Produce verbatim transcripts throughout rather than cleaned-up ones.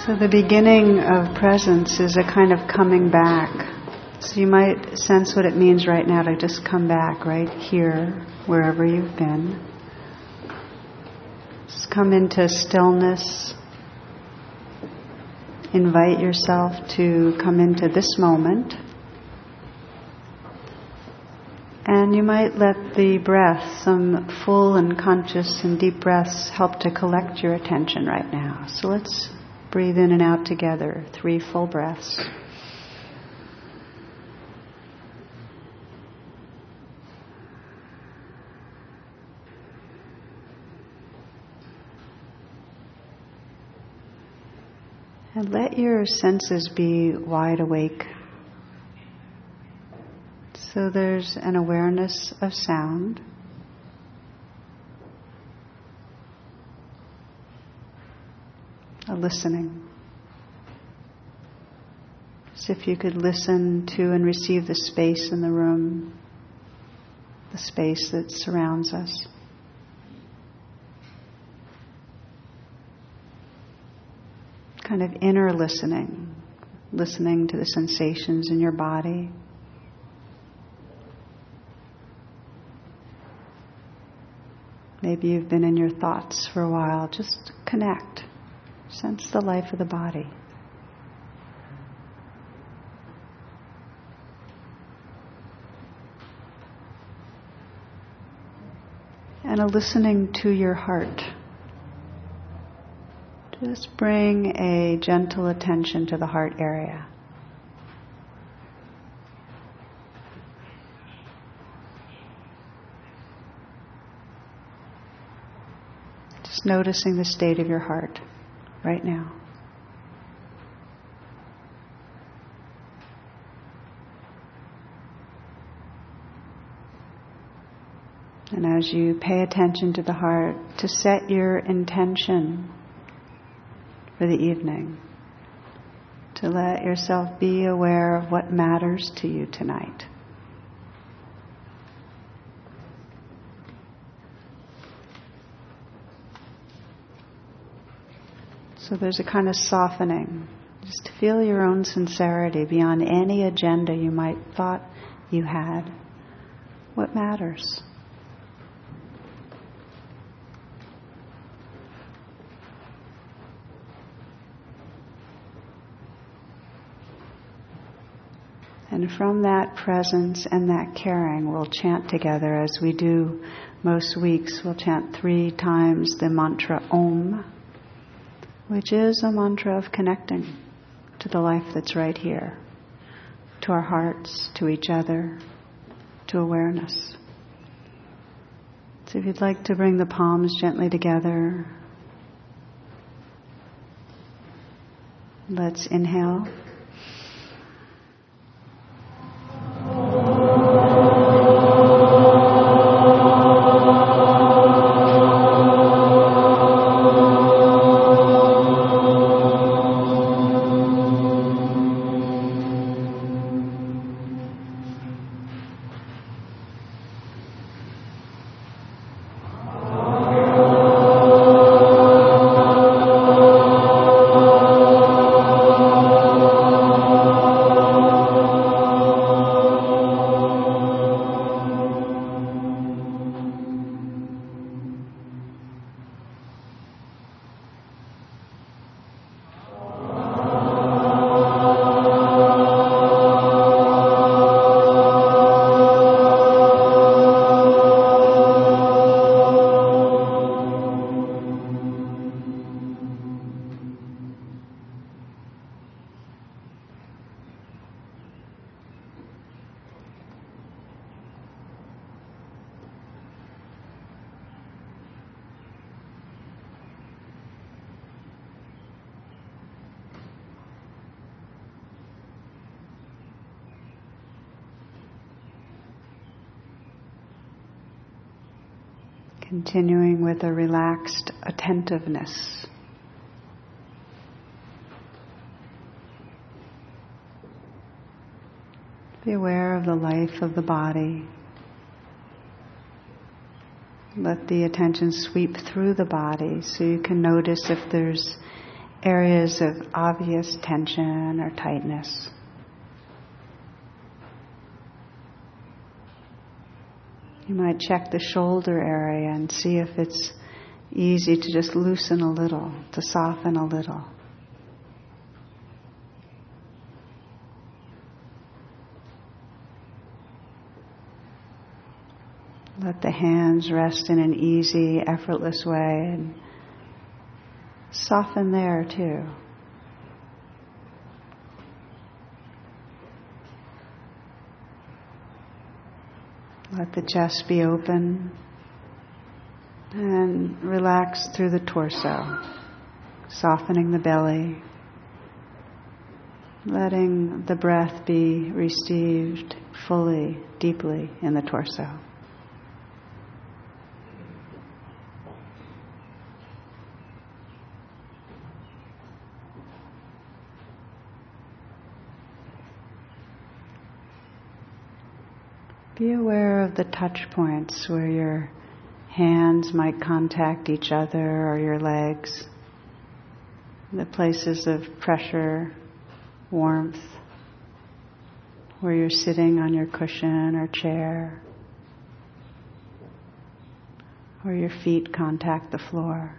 So the beginning of presence is a kind of coming back. So you might sense what it means right now to just come back right here, wherever you've been. Just come into stillness. Invite yourself to come into this moment. And you might let the breath, some full and conscious and deep breaths, help to collect your attention right now. So let's breathe in and out together, three full breaths. And let your senses be wide awake. So there's an awareness of sound. A listening. As if you could listen to and receive the space in the room, the space that surrounds us. Kind of inner listening, listening to the sensations in your body. Maybe you've been in your thoughts for a while. Just connect. Sense the life of the body. And a listening to your heart. Just bring a gentle attention to the heart area. Just noticing the state of your heart right now. And as you pay attention to the heart, to set your intention for the evening, to let yourself be aware of what matters to you tonight. So there's a kind of softening, just to feel your own sincerity beyond any agenda you might thought you had. What matters? And from that presence and that caring, we'll chant together as we do most weeks. We'll chant three times the mantra Om, which is a mantra of connecting to the life that's right here, to our hearts, to each other, to awareness. So if you'd like to bring the palms gently together, let's inhale. Continuing with a relaxed attentiveness. Be aware of the life of the body. Let the attention sweep through the body so you can notice if there's areas of obvious tension or tightness. You might check the shoulder area and see if it's easy to just loosen a little, to soften a little. Let the hands rest in an easy, effortless way and soften there too. Let the chest be open and relax through the torso, softening the belly, letting the breath be received fully, deeply in the torso. Be aware of the touch points where your hands might contact each other or your legs, the places of pressure, warmth, where you're sitting on your cushion or chair, or your feet contact the floor.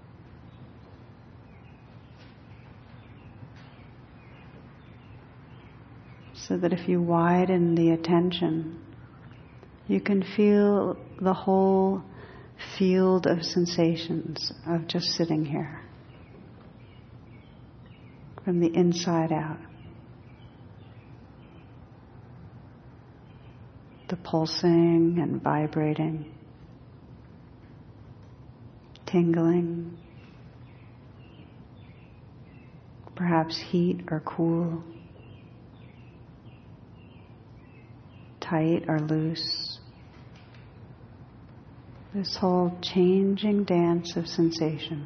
So that if you widen the attention, you can feel the whole field of sensations of just sitting here, from the inside out. The pulsing and vibrating, tingling, perhaps heat or cool, tight or loose. This whole changing dance of sensation.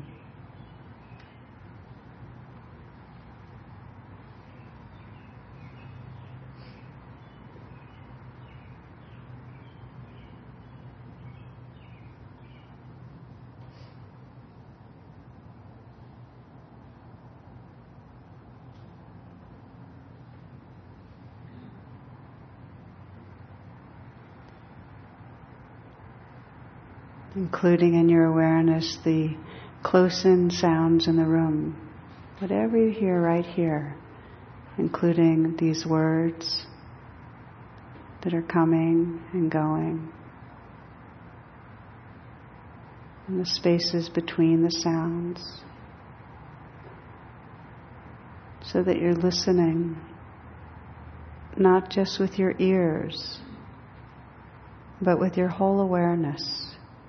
Including in your awareness the close-in sounds in the room, whatever you hear right here, including these words that are coming and going, and the spaces between the sounds, so that you're listening not just with your ears, but with your whole awareness.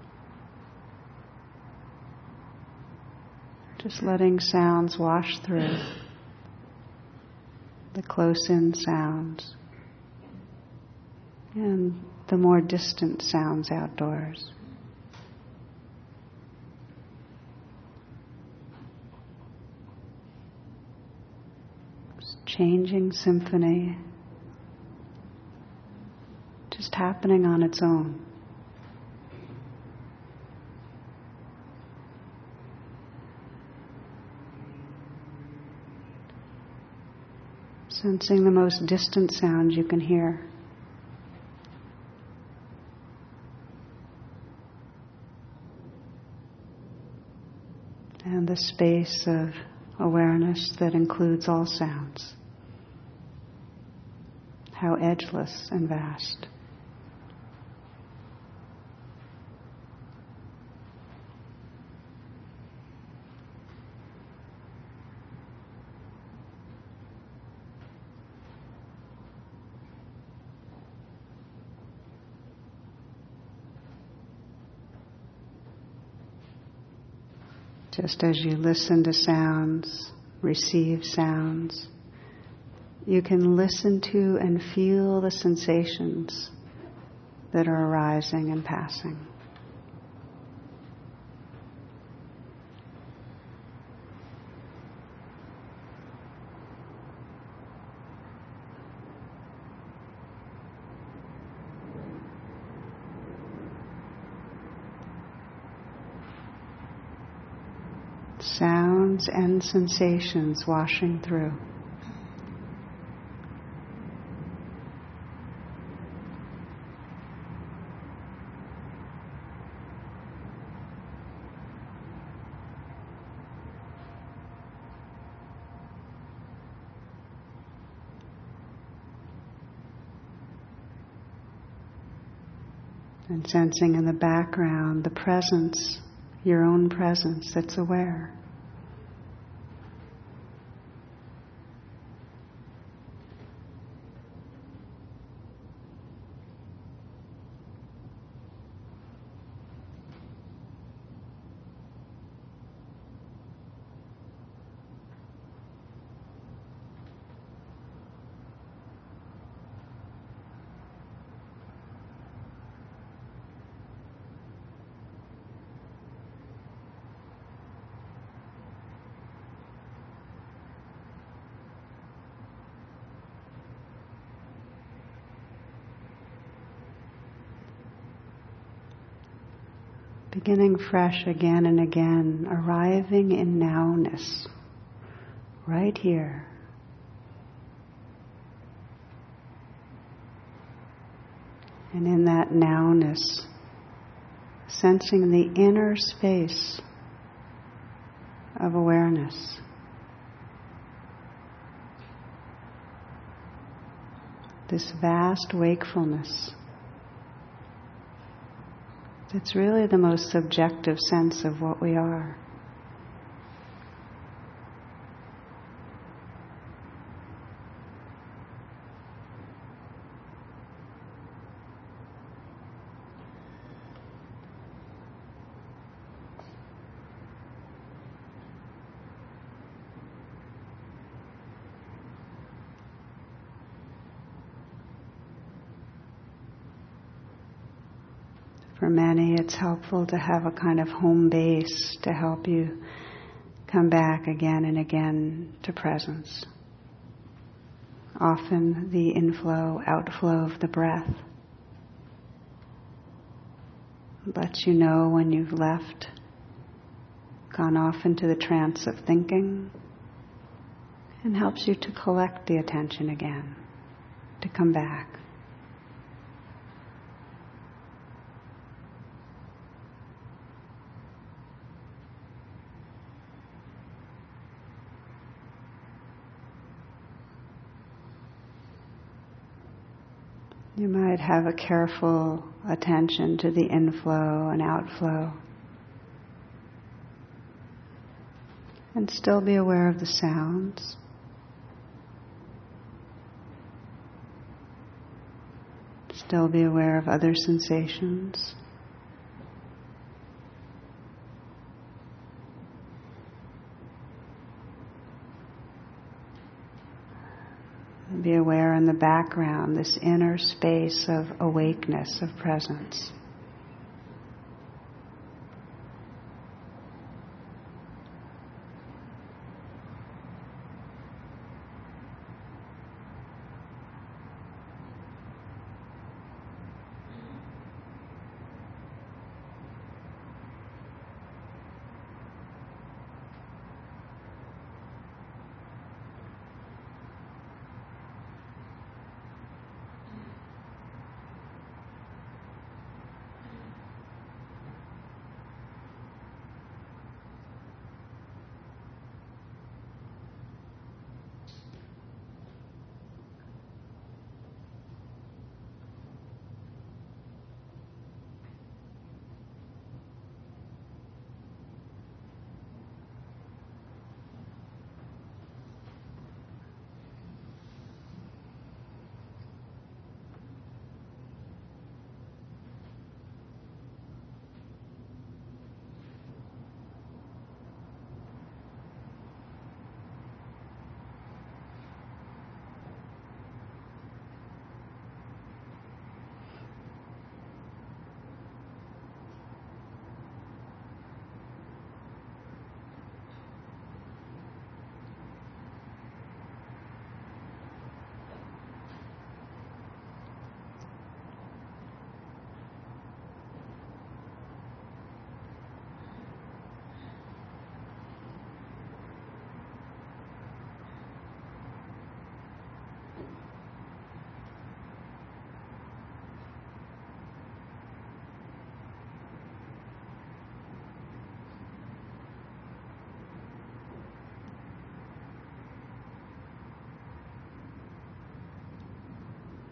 Just letting sounds wash through, the close-in sounds and the more distant sounds outdoors. It's changing symphony, just happening on its own. Sensing the most distant sounds you can hear. And the space of awareness that includes all sounds. How edgeless and vast. Just as you listen to sounds, receive sounds, you can listen to and feel the sensations that are arising and passing. sounds and sensations washing through. And sensing in the background the presence, your own presence that's aware. Beginning fresh again and again, arriving in nowness, right here. And in that nowness, sensing the inner space of awareness. This vast wakefulness. It's really the most subjective sense of what we are. For many, it's helpful to have a kind of home base to help you come back again and again to presence. Often the inflow, outflow of the breath lets you know when you've left, gone off into the trance of thinking, and helps you to collect the attention again, to come back. You might have a careful attention to the inflow and outflow, and still be aware of the sounds. Still be aware of other sensations. Be aware in the background, this inner space of awakeness, of presence.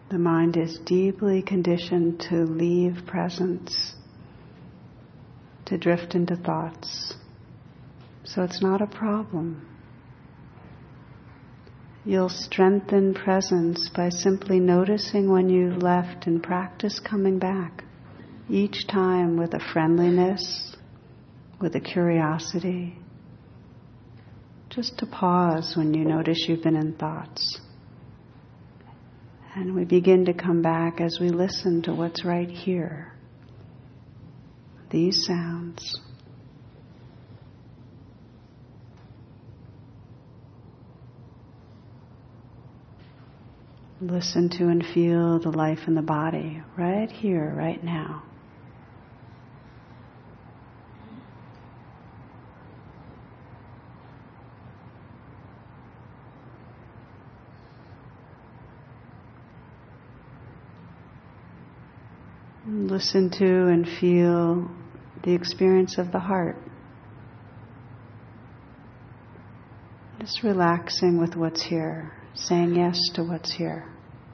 The mind is deeply conditioned to leave presence, to drift into thoughts. So it's not a problem. You'll strengthen presence by simply noticing when you've left and practice coming back, each time with a friendliness, with a curiosity. Just to pause when you notice you've been in thoughts. And we begin to come back as we listen to what's right here. These sounds. Listen to and feel the life in the body right here, right now. Listen to and feel the experience of the heart. Just relaxing with what's here, saying yes to what's here.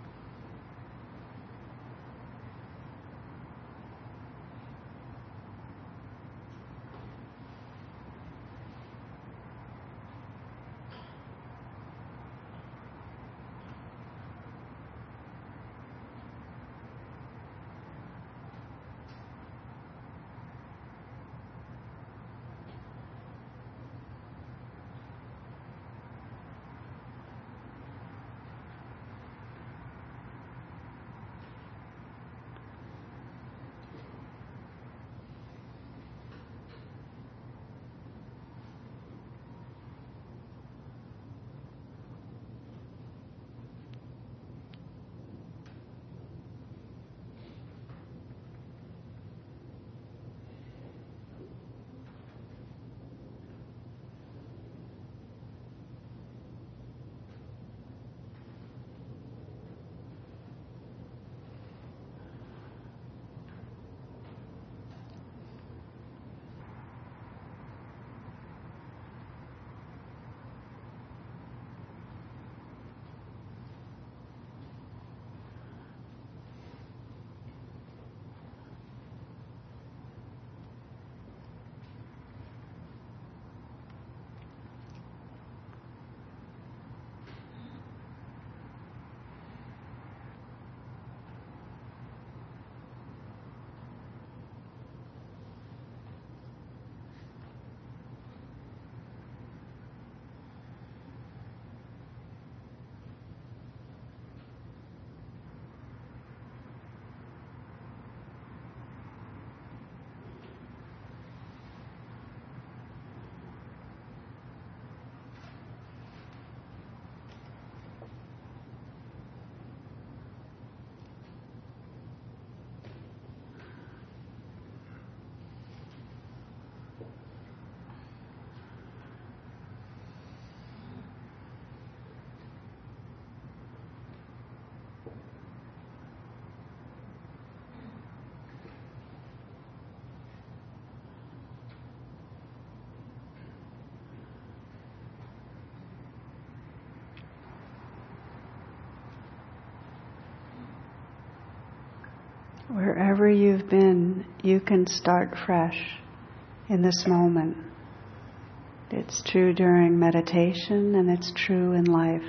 Wherever you've been, you can start fresh in this moment. It's true during meditation and it's true in life.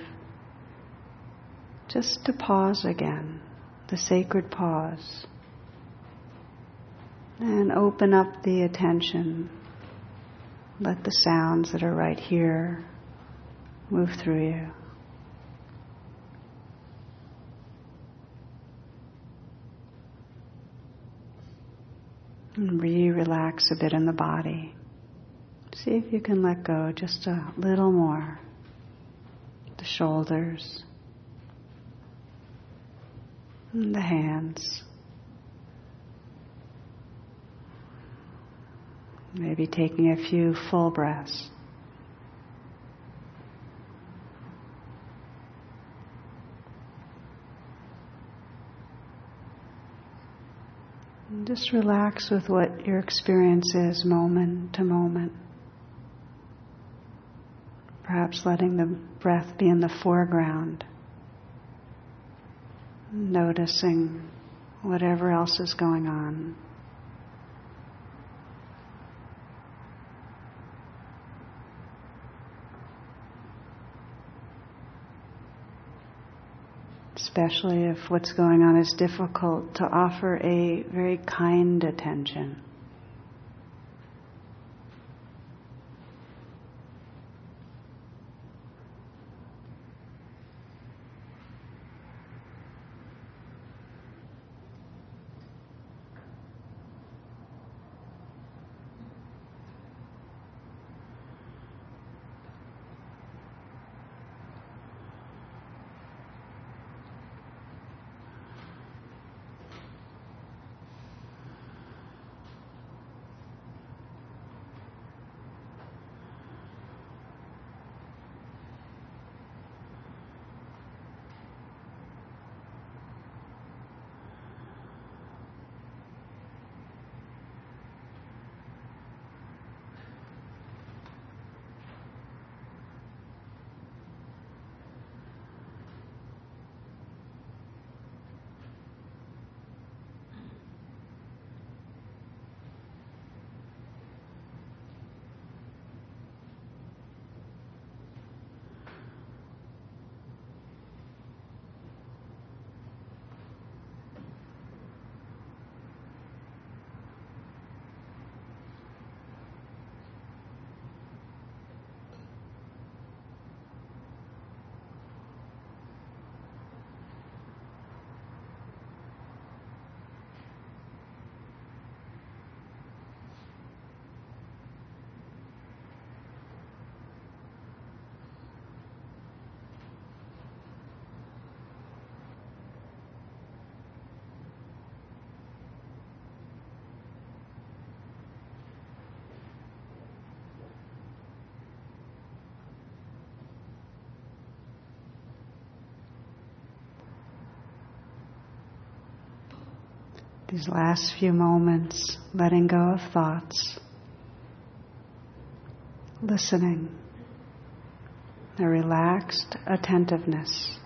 Just to pause again, the sacred pause. And open up the attention. Let the sounds that are right here move through you. And re-relax a bit in the body. See if you can let go just a little more. The shoulders. And the hands. Maybe taking a few full breaths. And just relax with what your experience is moment to moment. Perhaps letting the breath be in the foreground. noticing whatever else is going on. Especially if what's going on is difficult, to offer a very kind attention. These last few moments, letting go of thoughts, listening, a relaxed attentiveness.